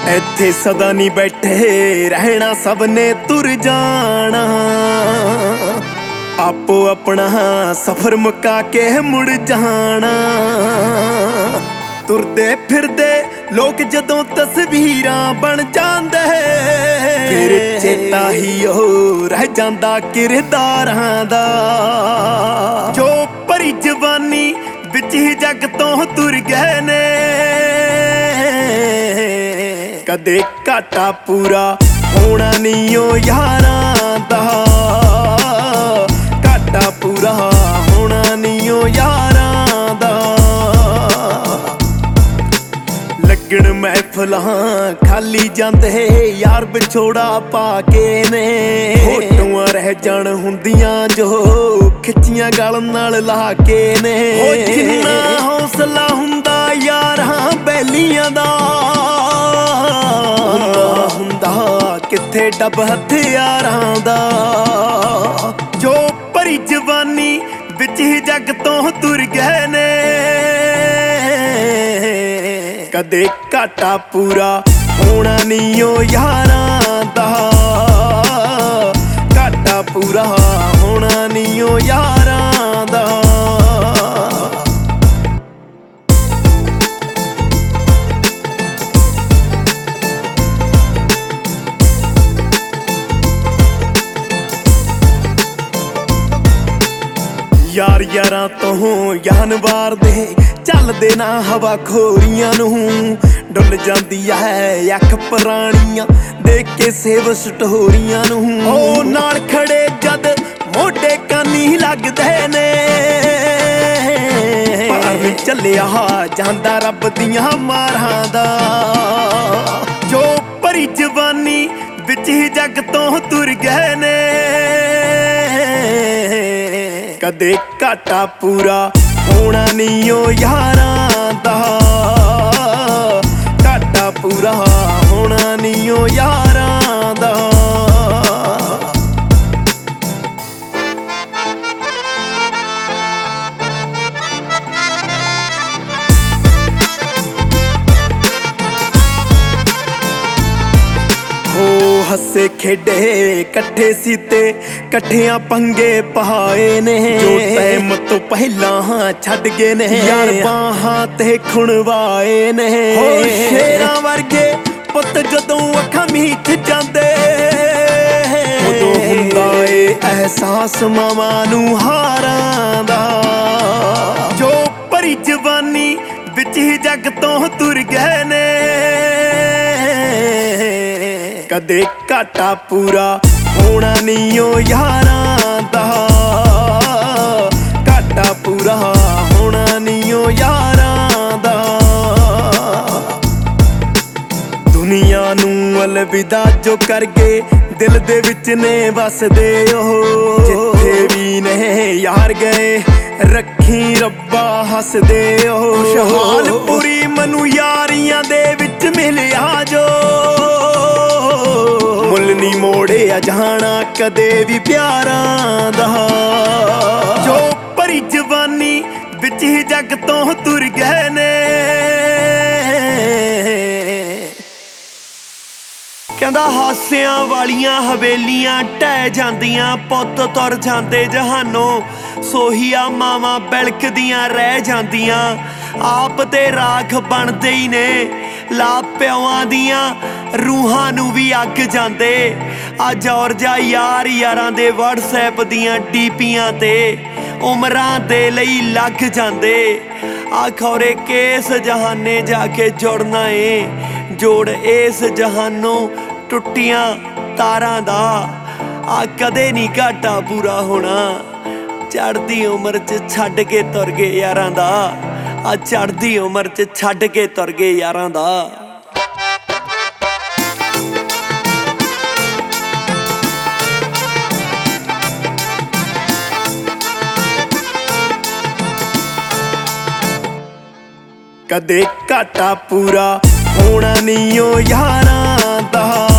ਇੱਥੇ ਸਦਾ ਨਹੀਂ ਬੈਠੇ ਰਹਿਣਾ, ਸਭ ਨੇ ਤੁਰ ਜਾਣਾ। ਆਪੋ ਆਪਣਾ ਸਫ਼ਰ ਮੁਕਾ ਕੇ ਮੁੜ ਜਾਣਾ। ਤੁਰਦੇ ਫਿਰਦੇ ਲੋਕ ਜਦੋਂ ਤਸਵੀਰਾਂ ਬਣ ਜਾਂਦੇ, ਫਿਰ ਚੇਤਾ ਹੀ ਉਹ ਰਹਿ ਜਾਂਦਾ ਕਿਰਦਾਰਾਂ ਦਾ। ਜੋ ਭਰੀ ਜਵਾਨੀ ਵਿੱਚ ਹੀ ਜੱਗ ਤੋਂ ਤੁਰ ਗਏ ਨੇ। ਕਦੇ ਘਾਟਾ ਪੂਰਾ ਹੋਣਾ ਨਹੀਂ ਓ ਯਾਰਾਂ ਦਾ, ਘਾਟਾ ਪੂਰਾ ਹੋਣਾ ਨਹੀਂ ਓ ਯਾਰਾਂ ਦਾ। ਲੱਗਣ ਮਹਿਫਲਾਂ ਖਾਲੀ ਜਾਂਦੇ ਯਾਰ ਵਿਛੋੜਾ ਪਾ ਕੇ ਨੇ। ਫੋਟੋਆਂ ਰਹਿ ਜਾਣ ਹੁੰਦੀਆਂ ਜੋ ਖਿੱਚੀਆਂ ਗਲ ਨਾਲ ਲਾ ਕੇ ਨੇ। ਜਿੰਨਾ ਹੌਸਲਾ ਹੁੰਦਾ ਯਾਰਾਂ ਬੈਲੀਆਂ ਦਾ, ਹੁੰਦਾ ਕਿੱਥੇ ਡੱਬ ਹਥਿਆਰਾਂ ਦਾ। ਜੋ ਭਰੀ ਜਵਾਨੀ ਵਿੱਚ ਹੀ ਜੱਗ ਤੋਂ ਤੁਰ ਗਏ ਨੇ। ਕਦੇ ਘਾਟਾ ਪੂਰਾ ਹੋਣਾ ਨਹੀਂ ਓ ਯਾਰਾਂ ਦਾ, ਘਾਟਾ ਪੂਰਾ ਹੋਣਾ ਨਹੀਂ ਓ ਯਾਰਾਂ ਦਾ। ਯਾਰ ਯਾਰਾਂ ਤੋਂ ਜਾਨ ਵਾਰਦੇ, ਚੱਲਦੇ ਨਾ ਹਵਾ ਖੋਰੀਆਂ ਨੂੰ। ਡੁੱਲ ਜਾਂਦੀ ਐ ਅੱਖ ਪੁਰਾਣੀਆਂ ਦੇਖ ਕੇ ਸੇਵ ਸਟੋਰੀਆਂ ਨੂੰ। ਉਹ ਨਾਲ ਖੜੇ ਜਦ ਮੋਢੇ ਕਾਨੀ ਲੱਗਦੇ ਨੇ। ਪਰ ਚੱਲਿਆ ਜਾਂਦਾ ਰੱਬ ਦੀਆਂ ਮਾਰਾਂ ਦਾ। ਜੋ ਭਰੀ ਜਵਾਨੀ ਵਿੱਚ ਹੀ ਜੱਗ ਤੋਂ ਤੁਰ ਗਏ ਨੇ। ਕਦੇ ਘਾਟਾ ਪੂਰਾ ਹੋਣਾ ਨਹੀਂ ਓ ਯਾਰਾਂ ਦਾ, ਘਾਟਾ ਪੂਰਾ ਹੋਣਾ ਨਹੀਂ ਓ ਯਾਰਾਂ ਦਾ। ਹੱਸੇ ਖੇਡੇ ਇਕੱਠੇ ਸੀ ਤੇ ਇਕੱਠਿਆਂ ਪੰਗੇ ਪਹਾਏ ਨੇ। ਜੋ ਟਾਈਮ ਤੋਂ ਪਹਿਲਾਂ ਛੱਡ ਗਏ ਨੇ ਯਾਰ ਬਾਹਾਂ ਤੇ ਖੁਣਵਾਏ ਨੇ। ਸ਼ੇਰਾਂ ਵਰਗੇ ਪੁੱਤ ਜਦੋਂ ਅੱਖਾਂ ਮੀਚ ਜਾਂਦੇ, ਉਦੋਂ ਹੁੰਦਾ ਏ ਅਹਿਸਾਸ ਮਾਵਾਂ ਨੂੰ ਹਾਰਾਂ ਦਾ। ਜੋ ਭਰੀ ਜਵਾਨੀ ਵਿੱਚ ਹੀ ਜੱਗ ਤੋਂ ਤੁਰ ਗਏ ਨੇ। ਕਦੇ ਘਾਟਾ ਪੂਰਾ ਹੋਣਾ ਨਹੀਂ ਓ ਯਾਰਾਂ ਦਾ, ਘਾਟਾ ਪੂਰਾ ਹੋਣਾ ਨਹੀਂ ਓ ਯਾਰਾਂ ਦਾ। ਦੁਨੀਆ ਨੂੰ ਅਲਵਿਦਾ ਜੋ ਕਰ ਗਏ, ਦਿਲ ਦੇ ਵਿੱਚ ਨੇ ਵਸਦੇ ਉਹ। ਜਿੱਥੇ ਵੀ ਨੇ ਯਾਰ ਗਏ ਰੱਖੀ ਰੱਬਾ ਹੱਸਦੇ ਉਹ। ਖੁਸ਼ਹਾਲਪੁਰੀ ਮੈਨੂੰ ਯਾਰੀਆਂ ਦੇ ਵਿੱਚ ਮਿਲਿਆ ਜੋ। ਮੁੱਲ ਨੀ ਮੋੜਿਆ ਜਾਣਾ ਕਦੇ ਵੀ ਪਿਆਰਾਂ ਦਾ। ਜੋ ਭਰੀ ਜਵਾਨੀ ਵਿੱਚ ਹੀ ਜੱਗ ਤੋਂ ਤੁਰ ਗਏ ਨੇ। ਕਹਿੰਦਾ ਹਾਸਿਆਂ ਵਾਲੀਆਂ ਹਵੇਲੀਆਂ ਢਹਿ ਜਾਂਦੀਆਂ, ਪੁੱਤ ਤੁਰ ਜਾਂਦੇ ਜਹਾਨੋਂ। ਸੋਹੀਆਂ ਮਾਵਾਂ ਬਿਲਕਦੀਆਂ ਰਹਿ ਜਾਂਦੀਆਂ, ਆਪ ਤੇ ਰਾਖ ਬਣਦੇ ਹੀ ਨੇ। ਲਾ ਪਿਓਆਂ ਦੀਆਂ ਰੂਹਾਂ ਨੂੰ ਵੀ ਅੱਗ ਜਾਂਦੇ। ਅੱਜ ਔਰ ਜਾ ਯਾਰ ਯਾਰਾਂ ਦੇ ਵਟਸਐਪ ਦੀਆਂ ਡੀਪੀਆਂ ਤੇ ਉਮਰਾਂ ਦੇ ਲਈ ਲੱਗ ਜਾਂਦੇ। ਆ ਖੌਰੇ ਕਿਸ ਜਹਾਨੇ ਜਾ ਕੇ ਜੁੜਨਾ ਏ, ਜੋੜ ਇਸ ਜਹਾਨੋਂ ਟੁੱਟੀਆਂ ਤਾਰਾਂ ਦਾ। ਆ ਕਦੇ ਨਹੀਂ ਘਾਟਾ ਪੂਰਾ ਹੋਣਾ, ਚੜ੍ਹਦੀ ਉਮਰ 'ਚ ਛੱਡ ਕੇ ਤੁਰ ਗਏ ਯਾਰਾਂ ਦਾ। ਆ ਚੜ੍ਹਦੀ ਉਮਰ 'ਚ ਛੱਡ ਕੇ ਤੁਰ ਗਏ ਯਾਰਾਂ ਦਾ। ਕਦੇ ਘਾਟਾ ਪੂਰਾ ਹੋਣਾ ਨਹੀਂ ਓ ਯਾਰਾਂ ਦਾ,